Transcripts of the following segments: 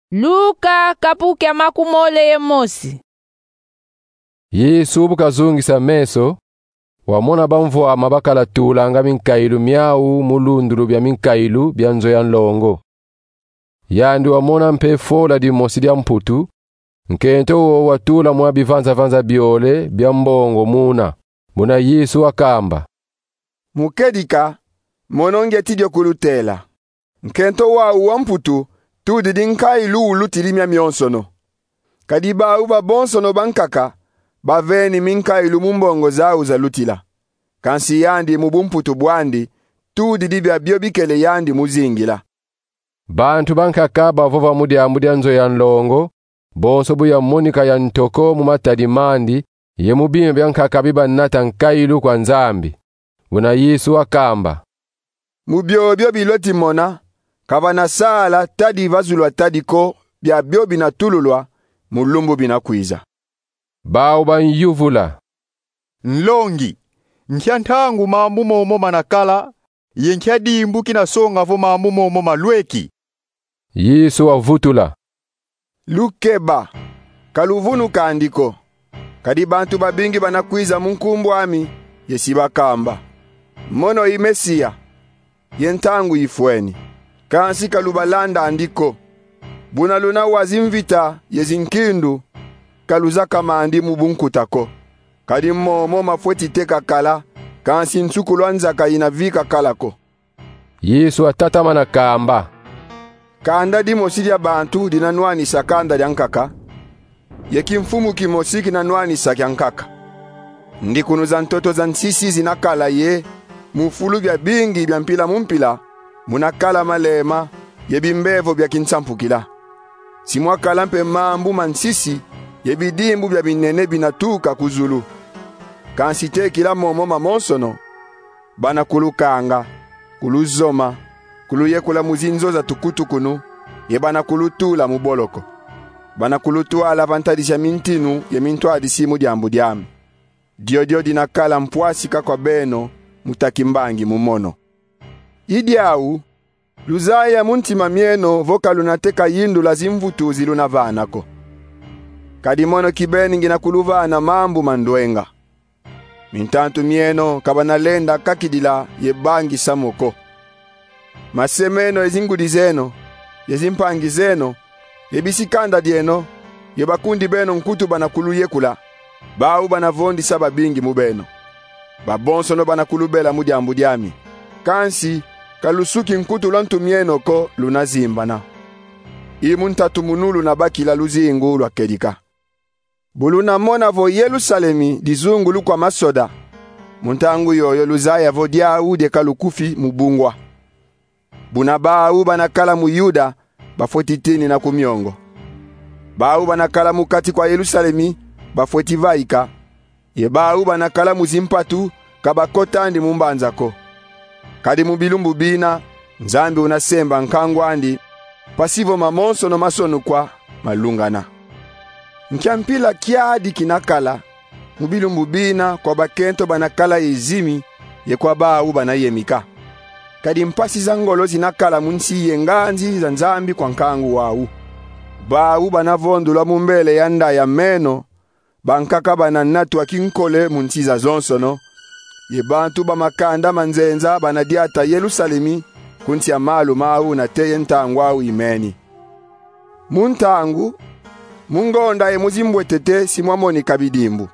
Luka kapuke makumole yemosi. Yesu bukazungisa meso wamona bamvu amabakala tulanga minkailu myau mulundulu bya minkailu bya nzo ya nlongo. Yandi wamona mpefola di mosi dia mputu nkento wo watula mwa bivanza biole bya mbongo muna Yesu akamba mukedika mononge tidio kulutela nkento wa mputu tudi dinkailu ulutilimya myonsono kadiba uba bonsono bankaka baveni minkailu mumbongo zau za lutila kansi yandi mubumputu bwandi tudi dibya biobikele yandi muzingila bantu bankaka bavova mudia nzo ya nlongo bonso buya monika ya ntoko mumatadi mandi ye mubime byankaka biba nata nkailu kwa nzambi una Yesu akamba mubyobyo biloti mona kabana sala tadi vazulwa tadiko bya byo binatululwa mulumbu binakwiza bao banyuvula nlongi nkyantangu mambu momo manakala yenkyadimbu kinasonga vo mambu momo malweki. Yesu avutula lukeba kaluvunu kandiko kadi bantu babingi banakwiza munkumbu ami yesibakamba mono imesia yentangu ifweni kansi kalubalanda andiko buna luna wazimvita yezinkindu kaluza kamandi mubunkutako kadi momo mafweti teka kala kansi nsukulwanza kayina vika kalako. Yesu atatamana kamba kanda di mosidia bantu dinanwani sakanda yankaka yekimfumu kimosiki nanwani sakyankaka ndikunuza ntoto za nsisi zinakala ye mufulu bya bingi bya mpila mumpila munakala malema yebimbevo bya kinsampukila simwakala mpe mambu mansisi yebidimbu bya binene binatuka kuzulu kansite kila momo mamonsono bana kulukanga kuluzoma kuluye kula muzinzo za tukutukunu yebana kulutula muboloko bana kulutwala bantadisha mintinu yemintu adisimu diambu diame dio dinakala mpwasika kwa beno mutakimbangi mumono idiau luzaya muntima mieno voka lunateka yindu lazimvutu zilunavanako kadimono kibeni ngina kuluvana mambu mandwenga mintantu mieno kabana lenda kakidila yebangi samoko masemeno ezingudi zeno yezimpangi zeno yebisikanda dieno yebakundi beno nkutu bana kuluye kula bau bana vondi saba bingi mubeno babonso no bana kulubela mudiambu diami kansi kalusuki nkutu lantu mieno ko lunazimbana imuntatu munulu na bakila luzingu lwa kedika buluna mona vo Yerusalemi dizungulu kwa masoda muntangu yoyo luzaya vo diau de kalukufi mubungwa buna bau banakala mu Yuda bafwetitini na kumyongo bau banakala mukati kwa Yerusalemi bafweti vaika ye bau banakala muzimpatu kabakotandi mumbanzako kadi mubilumbu bina nzambi unasemba nkangwandi pasivo mamonso no masonu kwa malungana nkyampila kiadi kinakala mubilumbu bina kwa bakento banakala izimi ye kwa bau banayemika kadi mpasi za ngolo zinakala munsi yenganzi za nzambi kwa nkangu wau bau banavondula mumbele yanda ya meno bankaka bananatu akinkole munsi za zonsono ye bantu bamakanda manzenza banadiata Yerusalemi kunti ya malu mau na teye ntangu au imeni muntangu mungonda ye muzimbwetete simwamoni kabidimbu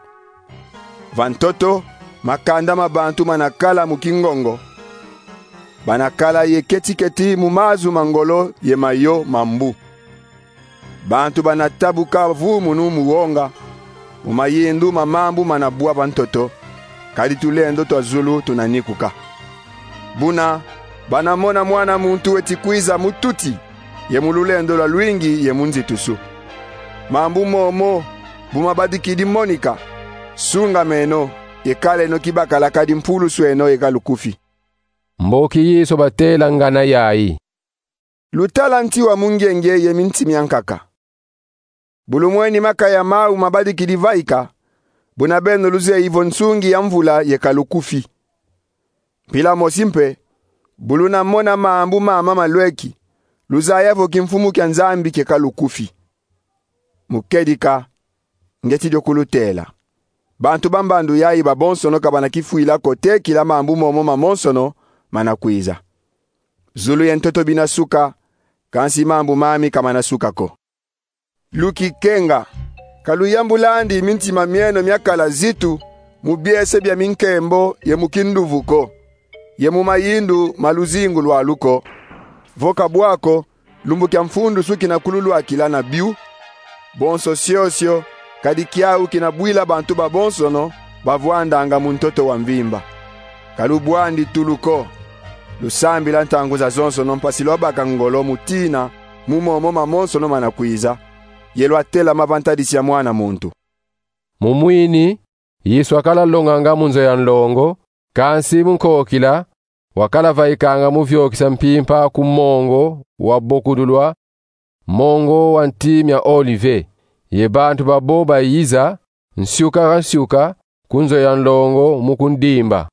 vantoto makanda mabantu manakala mukingongo banakala ye ketiketi mumazu mangolo ye mayo mambu bantu banatabuka vumunu muwonga mumayindu mamambu manabua bantoto kadi tulendo twa zulu tunanikuka buna banamona mwana muntu wetikwiza mututi ye mululendo la lwingi ye munzitusu mambu momo bumabadikidi monika sunga meno yekale no kibakala kadi mpulu sweno yekalukufi mboki Yesu batela ngana yayi lutalanti wa mungenge ye minti miankaka bulumweni makaya mau mabadikidi vaika buna beno luze ivonsungi ya mvula yekalukufi pila mosimpe buluna mona mambu mama malweki luzaya vo kimfumu kya nzambi keka lukufi. Mukedika ngeti diokulutela. Bantu bambandu yayi babonsono kabana kifuila kote kila mambu momo mamonsono manakwiza. Zulu yentoto binasuka kansi mambu mami kamanasuka ko. Luki kenga kaluyambulandi mintima mieno myakala zitu mubiese bya minkembo ye mukinduvuko ye mumayindu maluzingu lwaluko voka bwako lumbu kya mfundu suki na kululu akila na biu bonso siosio kadikiau kinabwila bantu babonsono bavwandanga muntoto wa mvimba kalubwandi tuluko lusambi la ntangu za zonso no mpasilo baka ngolo mutina mumomo mamonsono manakwiza yelo atela mavantadisi ya mwana muntu. Mumwini Yesu akala longanga munzo ya nlongo kansi munkokila wakala vaikanga muvyokisa mpimpa kumongo wa bokudulwa mongo wa ntimya olive ye bantu babo bayiza nsyuka kunzo ya nlongo mukundimba